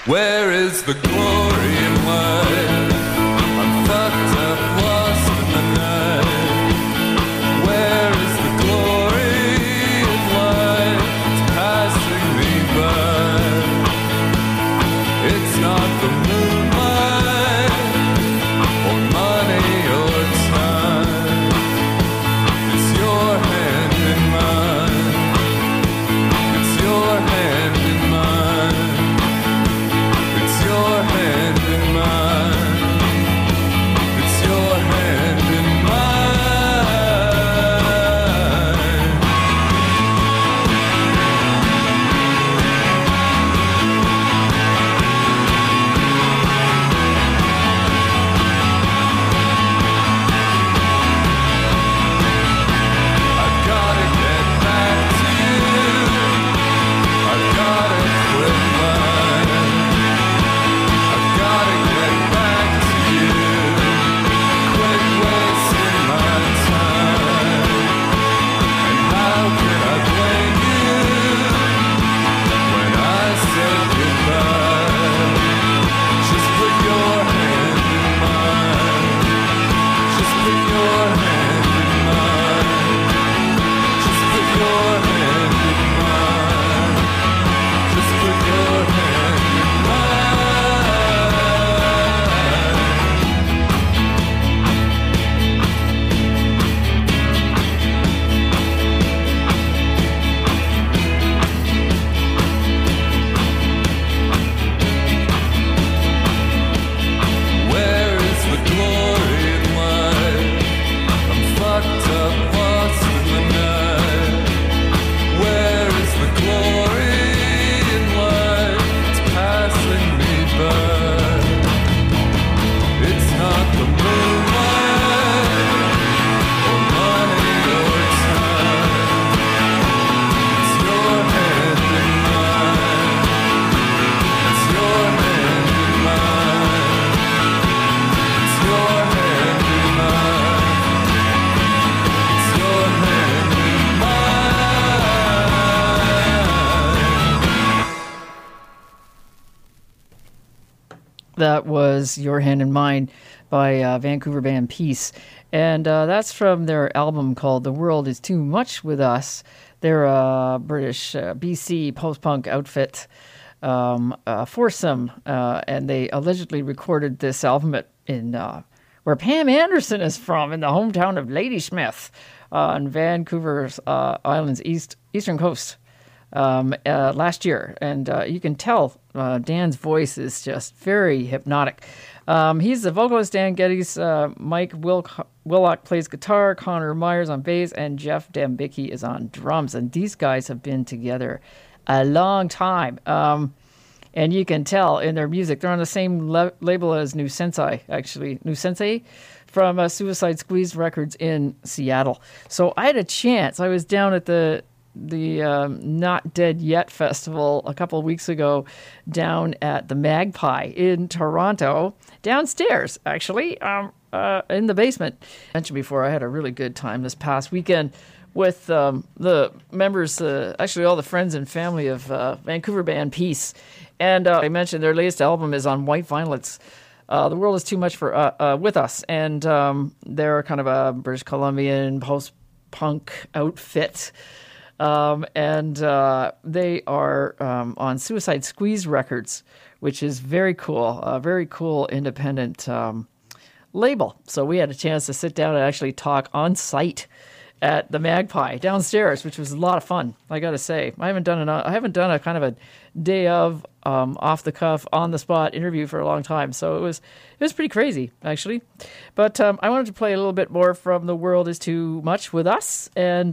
Where is the glory in life? I'm fucked up, lost in the night. Where is the glory in life? It's passing me by. It's not the moonlight, or money, or time. It's your hand in mine. It's your hand in mine. It's your hand in mine. It's your hand in mine. I've gotta get back to you. I've gotta quit lying. I've gotta get back to you. Quit wasting my time. And how can I blame you when I said goodbye? Just put your hand in mine. Just put your hand in mine. Just put your hand in mine. Just put your hand in mine. Where is the glory in life? I'm fucked up, lost in the night. Where is the glory in life? It's passing me by. It's not the moonlight, or money, or time. It's your hand in mine. It's your hand in mine. It's your hand in mine. It's your hand in mine. That was Your Hand in Mine by Vancouver band Peace. And that's from their album called The World Is Too Much With Us. They're a British BC post-punk outfit, foursome, and they allegedly recorded this album in where Pam Anderson is from, in the hometown of Ladysmith on Vancouver's island's eastern coast. Last year, and you can tell Dan's voice is just very hypnotic. He's the vocalist. Dan Geddes, Mike Willock plays guitar, Connor Myers on bass, and Jeff Dambicki is on drums. And these guys have been together a long time, and you can tell in their music. They're on the same label as New Sensei, actually. New Sensei from Suicide Squeeze Records in Seattle. So I had a chance. I was down at the Not Dead Yet festival a couple of weeks ago down at the Magpie in Toronto, downstairs, actually, in the basement. I mentioned before, I had a really good time this past weekend with the members, actually all the friends and family of Vancouver band Peace. And I mentioned their latest album is on White Violets. The World Is Too Much for with Us. And they're kind of a British Columbian post-punk outfit. And they are on Suicide Squeeze Records, which is very cool, a very cool independent label. So we had a chance to sit down and actually talk on site at the Magpie downstairs, which was a lot of fun. I got to say, I haven't done a kind of a day of off the cuff, on the spot interview for a long time. So it was pretty crazy, actually. But I wanted to play a little bit more from The World Is Too Much with Us, and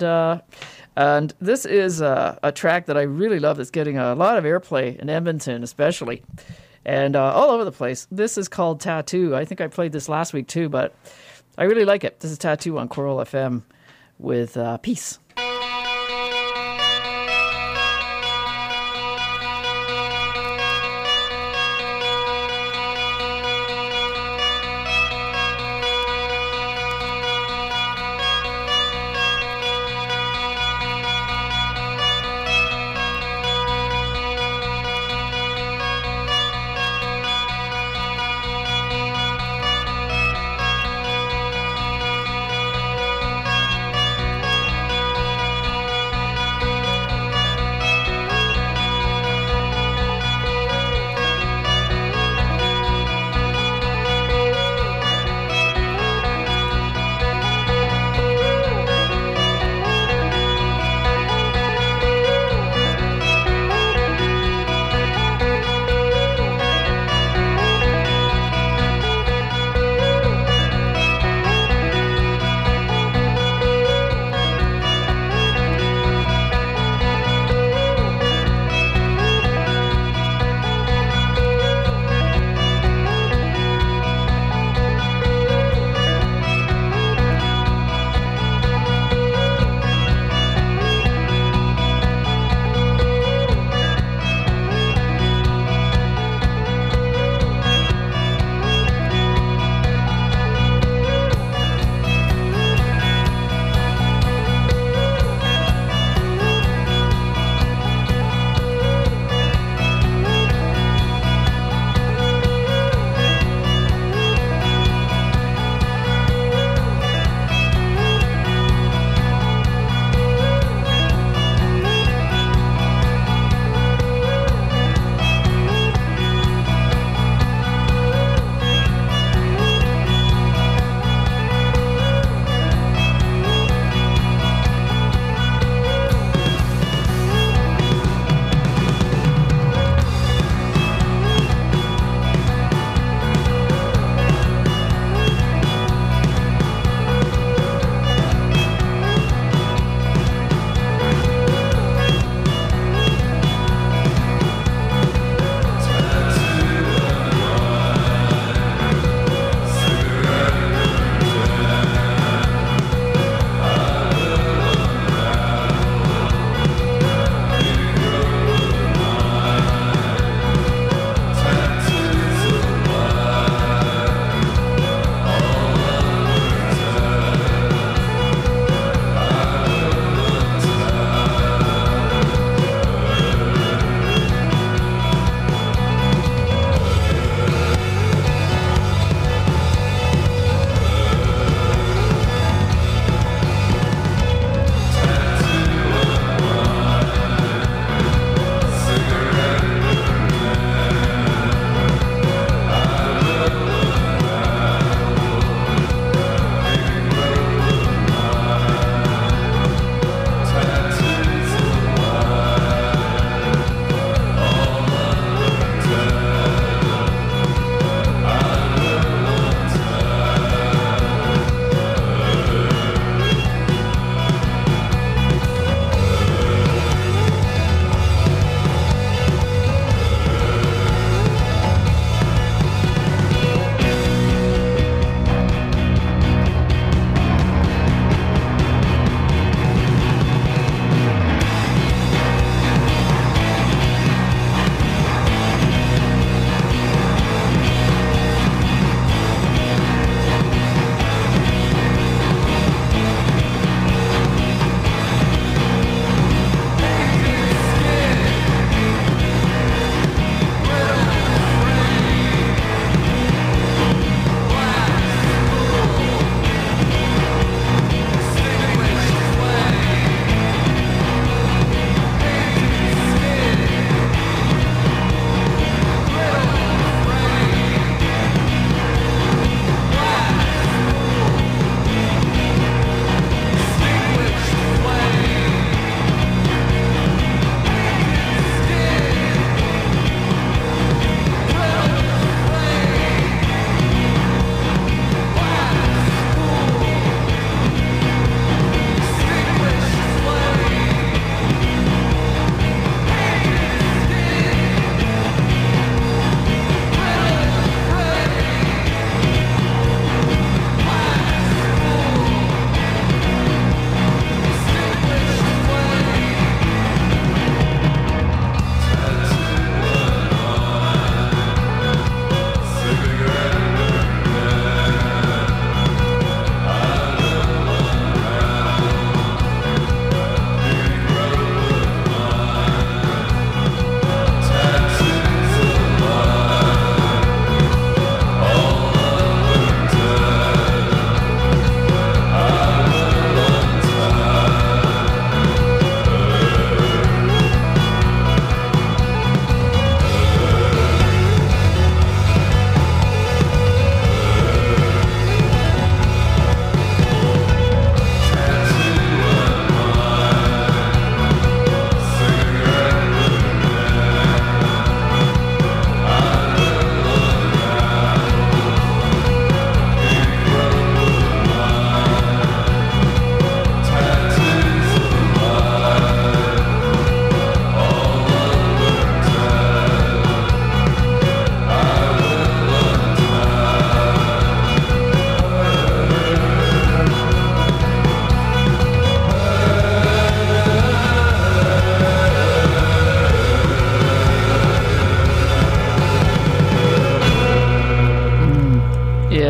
this is a track that I really love that's getting a lot of airplay in Edmonton, especially, and all over the place. This is called Tattoo. I think I played this last week too, but I really like it. This is Tattoo on Coral FM with Peace.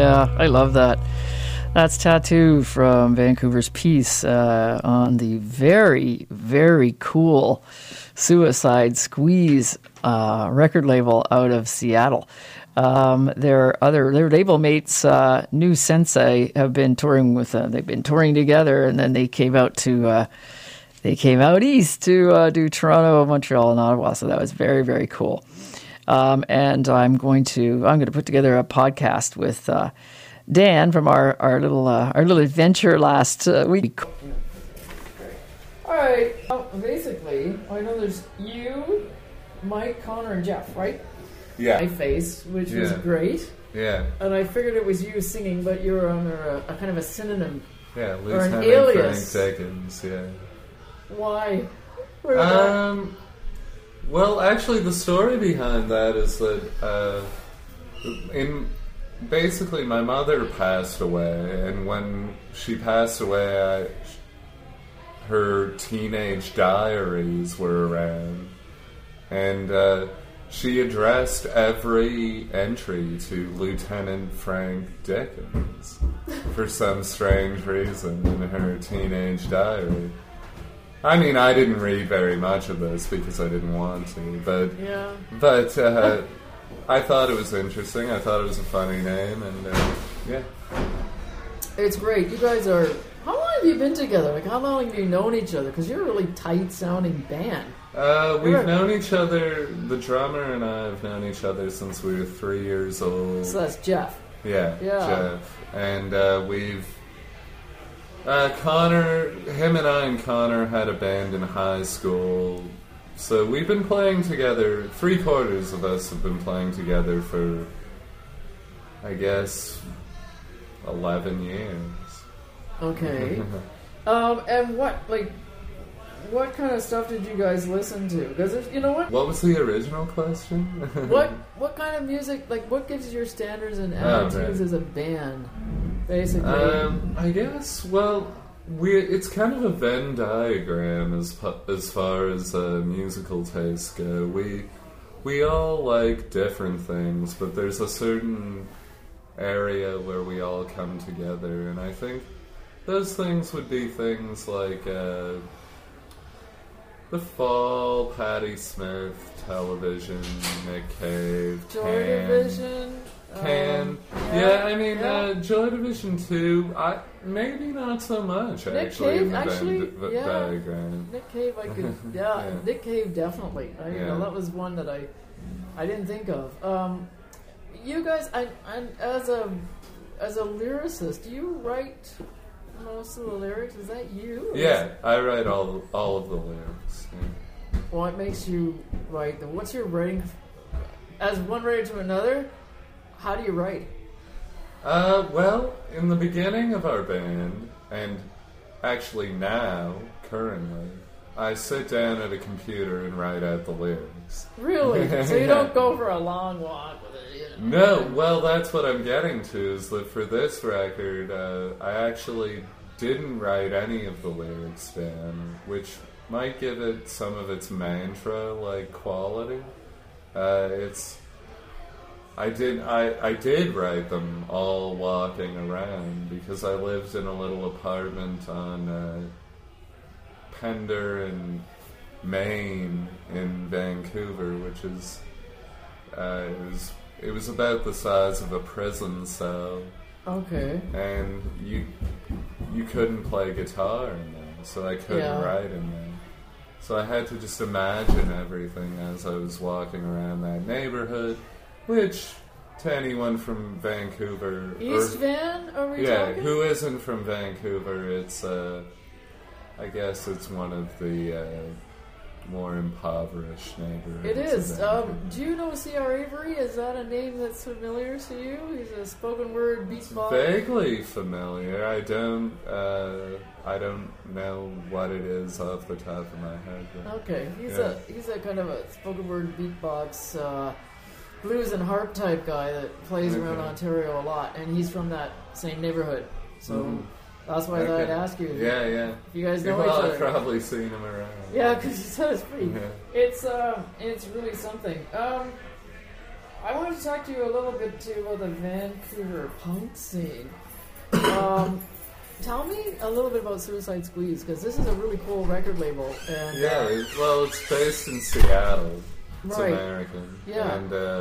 Yeah, I love that. That's Tattoo from Vancouver's Peace on the very, very cool Suicide Squeeze record label out of Seattle. Their label mates, New Sensei, have been touring with them. They've been touring together, and then they came out east to do Toronto, Montreal, and Ottawa. So that was very, very cool. And I'm going to put together a podcast with Dan from our little adventure last week. All right. Basically, I know there's you, Mike, Connor, and Jeff, right? Yeah. My face, which was great. Yeah. And I figured it was you singing, but you were under a kind of a synonym. Yeah, or an Lieutenant alias. Frank Dickens, yeah. Why? Well, actually, the story behind that is that basically my mother passed away, and when she passed away, her teenage diaries were around, and she addressed every entry to Lieutenant Frank Dickens for some strange reason in her teenage diary. I mean, I didn't read very much of this because I didn't want to, but I thought it was interesting. I thought it was a funny name, and yeah. It's great. You guys are... How long have you been together? Like, how long have you known each other? Because you're a really tight-sounding band. We've known each other, the drummer and I have known each other since we were 3 years old. So that's Jeff. Yeah. Jeff. And we've... him and I and Connor had a band in high school. So we've been playing together, 3/4 of us have been playing together for, I guess, 11 years. Okay. And what kind of stuff did you guys listen to? Because you know what? What was the original question? What kind of music, like what gives you your standards and attitudes as a band, basically? I guess, well, it's kind of a Venn diagram as far as musical tastes go. We all like different things, but there's a certain area where we all come together, and I think those things would be things like The Fall, Patti Smith, Television, Nick Cave, Joy Division. Joy Division 2, maybe not so much, Nick actually, Cave, in the diagram. Nick Cave, I could, Nick Cave, definitely. That was one that I didn't think of. You guys, as a lyricist, do you write most of the lyrics? Is that you? Yeah, I write all of the lyrics. Yeah. What makes you write them? What's your writing? As one writer to another, how do you write? Well, in the beginning of our band, and actually now, currently, I sit down at a computer and write out the lyrics. Really? So you don't go for a long walk with it? You No, know? well, that's what I'm getting to, is that for this record, I actually didn't write any of the lyrics down, which might give it some of its mantra-like quality. I did write them all walking around, because I lived in a little apartment on Pender and Maine in Vancouver, which is it was about the size of a prison cell. Okay. And you couldn't play guitar in there, so I couldn't write in there. So I had to just imagine everything as I was walking around that neighborhood, which, to anyone from Vancouver... East Van, are we talking? Who isn't from Vancouver, it's, I guess it's one of the more impoverished neighborhoods. It is. Do you know C.R. Avery? Is that a name that's familiar to you? He's a spoken word beatbox. Vaguely familiar. I don't know what it is off the top of my head. Okay, he's a kind of a spoken word beatbox blues and harp type guy that plays around Ontario a lot, and he's from that same neighborhood. So that's why I thought I'd ask you. Yeah. If you guys know each other. other. I've probably seen him around. Yeah, because you said it's pretty. It's really something. I want wanted to talk to you a little bit too about the Vancouver punk scene. Tell me a little bit about Suicide Squeeze, because this is a really cool record label. And, well, it's based in Seattle. It's Right. American. Yeah.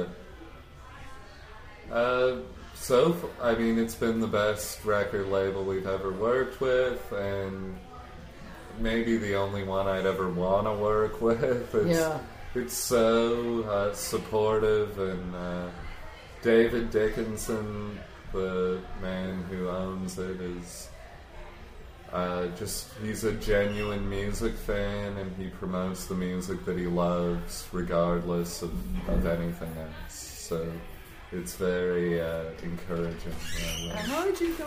And I mean, it's been the best record label we've ever worked with, and maybe the only one I'd ever want to work with. It's so supportive, and David Dickinson, the man who owns it, is he's a genuine music fan, and he promotes the music that he loves regardless of anything else. So it's very encouraging. how did you go?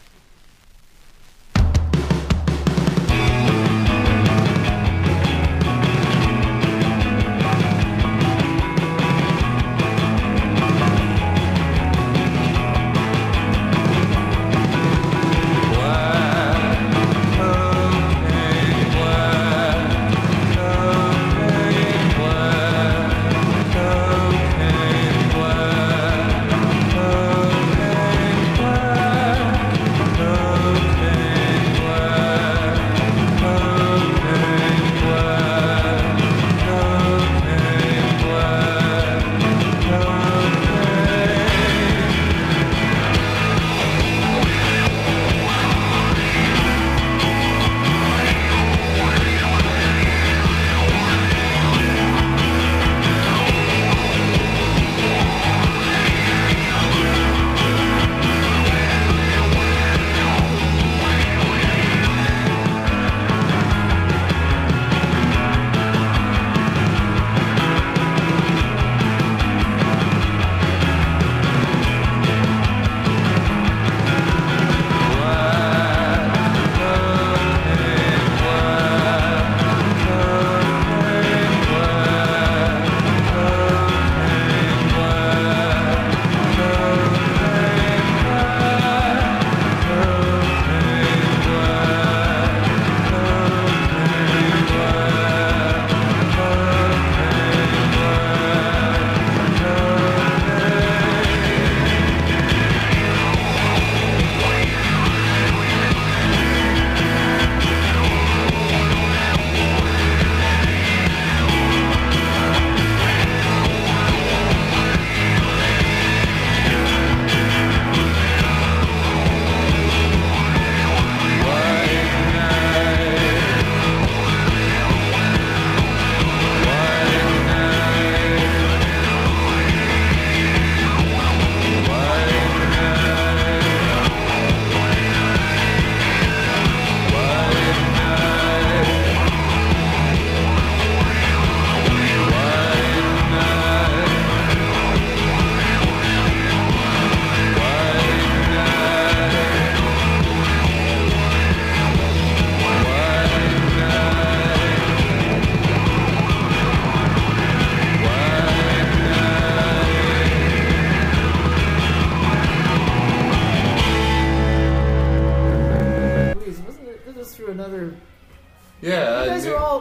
Yeah, You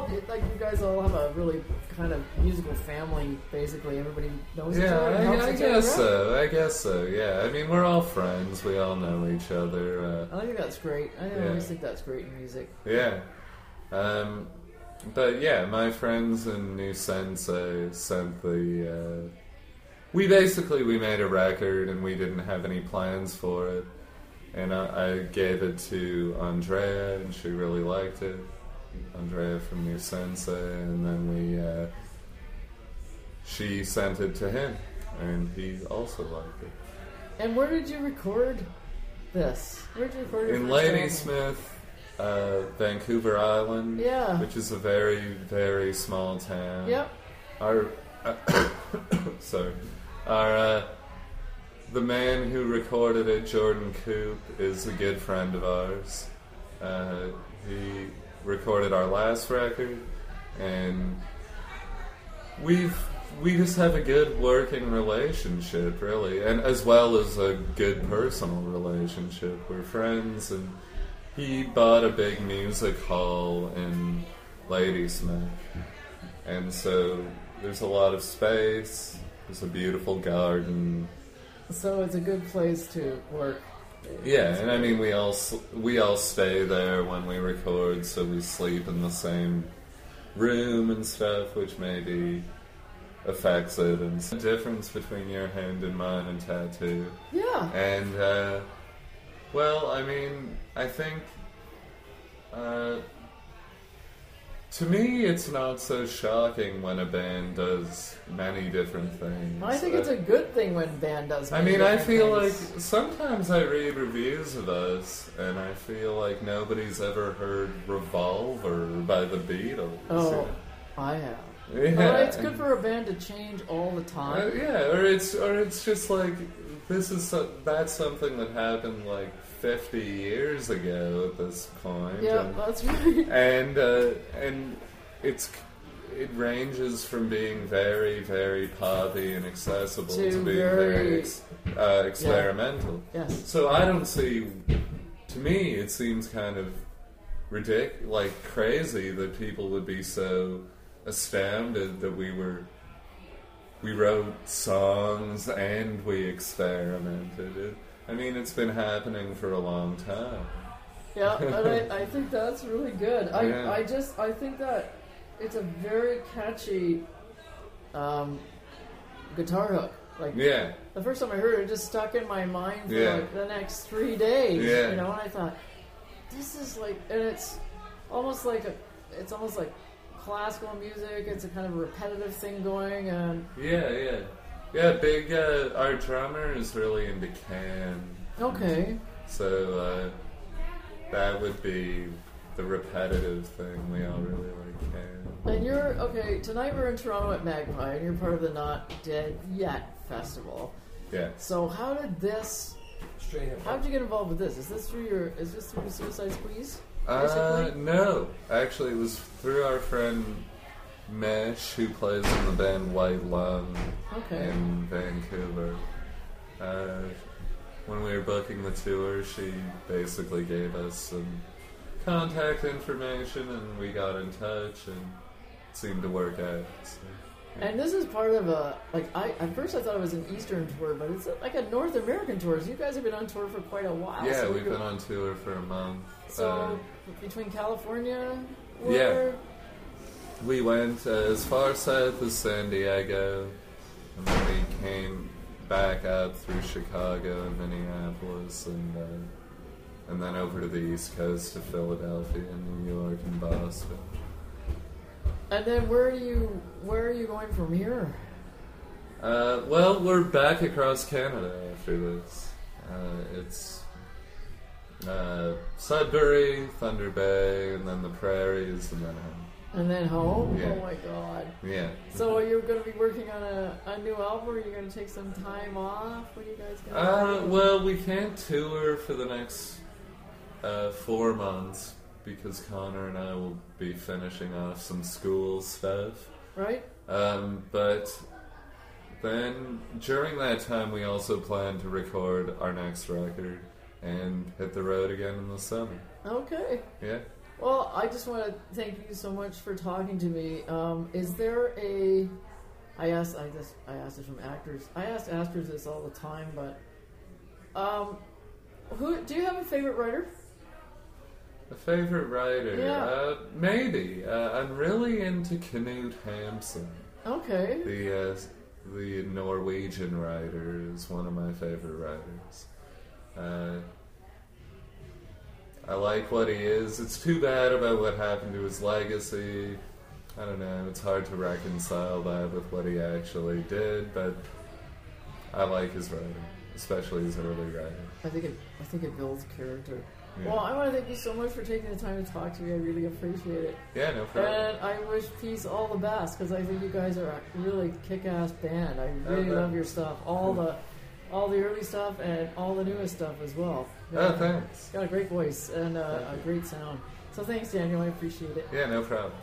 guys all have a really kind of musical family. Basically, everybody knows each other. and helps I each other guess out. so. I guess so. Yeah, I mean, we're all friends. We all know each other. I think that's great. I always think that's great in music. Yeah. But yeah, my friends in New Sensei sent the. We made a record and we didn't have any plans for it, and I gave it to Andrea and she really liked it. Andrea from New Sensei, and then she sent it to him, and he also liked it. And where did you record this? Where did you record it? In Ladysmith, Vancouver Island, which is a very, very small town. Yep. The man who recorded it, Jordan Coop, is a good friend of ours. He recorded our last record, and we just have a good working relationship, really, and as well as a good personal relationship. We're friends, and he bought a big music hall in Ladysmith, and so there's a lot of space, There's a beautiful garden. So it's a good place to work. Yeah, and I mean we all stay there when we record, so we sleep in the same room and stuff, which maybe affects it. And the difference between your hand and mine and tattoo. Yeah. And well, I mean, I think to me, it's not so shocking when a band does many different things. I think it's a good thing when a band does I many mean, I different feel things. like sometimes I read reviews of us, and I feel like nobody's ever heard Revolver by the Beatles. Oh, I have. Yeah. Well, it's good for a band to change all the time. Yeah, or it's just like that's something that happened like 50 years ago at this point. Yeah, that's right. And it ranges from being very, very poppy and accessible to being very experimental. Yes. So I don't see. To me, it seems kind of ridiculous, like crazy that people would be so astounded that we wrote songs and we experimented. I mean, it's been happening for a long time. Yeah, and I think that's really good. Yeah. I think that it's a very catchy guitar hook. Like, Yeah. the first time I heard it, it just stuck in my mind for Yeah. like the next 3 days. Yeah. You know, and I thought, this is like, and it's almost like classical music. It's a kind of repetitive thing going, and Yeah. Big. Our drummer is really into Can. okay. So that would be the repetitive thing. We all really like Can. And you're okay. Tonight we're in Toronto at Magpie, and you're part of the Not Dead Yet festival. Yeah. So how did this? How did you get involved with this? Is this through Suicide Squeeze? Basically? No. Actually, it was through our friend Mesh, who plays in the band White Lung Okay. in Vancouver. When we were booking the tour, she basically gave us some contact information, and we got in touch, and it seemed to work out. So. And this is part of a at first I thought it was an Eastern tour, but it's like a North American tour. So you guys have been on tour for quite a while. Yeah, so we've been on tour for a month. So between California, Yeah. We went as far south as San Diego, and then we came back up through Chicago and Minneapolis, and then over to the East Coast to Philadelphia and New York and Boston. And then where are you going from here? Well, we're back across Canada after this. It's Sudbury, Thunder Bay, and then the Prairies, and then home. And then home? Yeah. Oh my god. Yeah. So are you going to be working on a new album, or are you going to take some time off? What are you guys going to do? Well, we can't tour for the next 4 months because Connor and I will be finishing off some school stuff. Right? But then during that time, we also plan to record our next record and hit the road again in the summer. Okay. Yeah. Well, I just want to thank you so much for talking to me. Is there a? I asked this from actors. I ask actors this all the time, but who do you have a favorite writer? A favorite writer? Yeah. Maybe. I'm really into Knut Hamsun. Okay. The Norwegian writer is one of my favorite writers. I like what he is. It's too bad about what happened to his legacy. I don't know, it's hard to reconcile that with what he actually did, but I like his writing, especially his early writing. I think it builds character. Yeah. Well, I want to thank you so much for taking the time to talk to me. I really appreciate it. Yeah, no problem. And I wish Peace all the best, because I think you guys are a really kick-ass band. I really love your stuff. All the early stuff and all the newest stuff as well. Thanks. Got a great voice and a great sound. So thanks, Daniel. I appreciate it. Yeah, no problem.